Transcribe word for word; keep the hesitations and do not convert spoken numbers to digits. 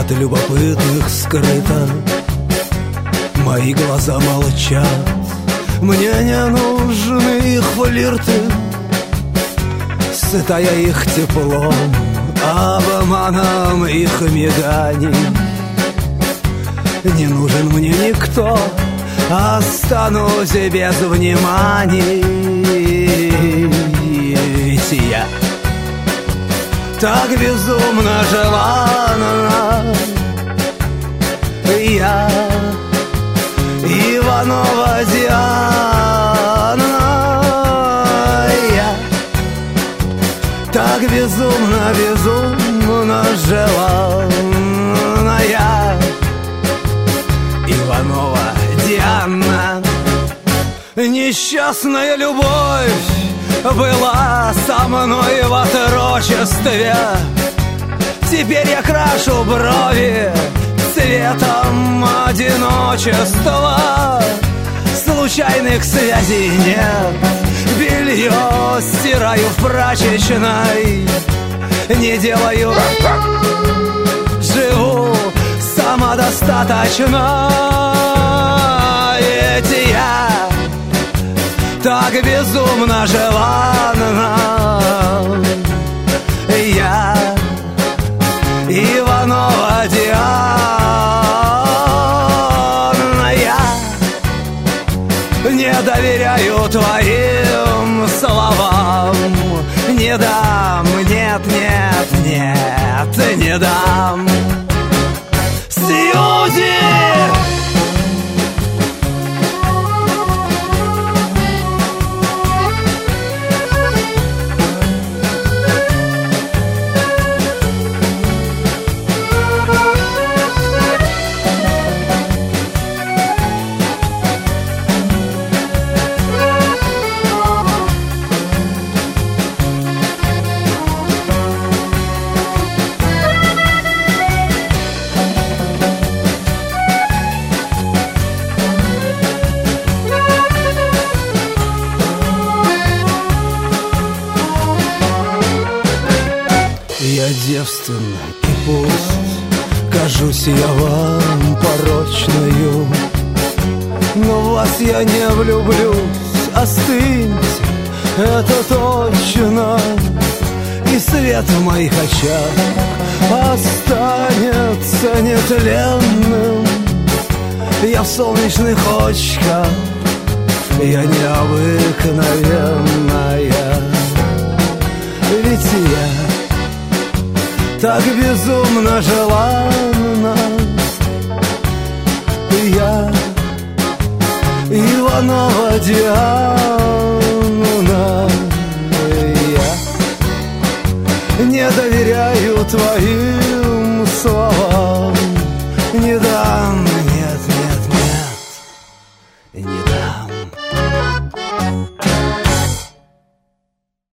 от любопытных скрыто. Мои глаза молчат, мне не нужны их флирты. Сыта я их теплом, обманом их миганий. Не нужен мне никто, останусь без внимания. Ведь я так безумно желанна, я Иванова Диана. Я так безумно, безумно желанная Иванова Диана. Несчастная любовь была со мной в отрочестве. Теперь я крашу брови цветом одиночества. Случайных связей нет, белье стираю в прачечной. Не делаю, живу самодостаточно. Ведь я так безумно желанна, я Иванова Диана. Я не доверяю твоим словам, не дам, нет, нет, нет, не дам. Сьюзи! Я девственна, и пусть кажусь я вам порочною, но в вас я не влюблюсь, остыньте, это точно. И свет в моих очах останется нетленным. Я в солнечных очках, я необыкновенная. Ведь я так безумно желанна, я Иванова Диана. Я не доверяю твоим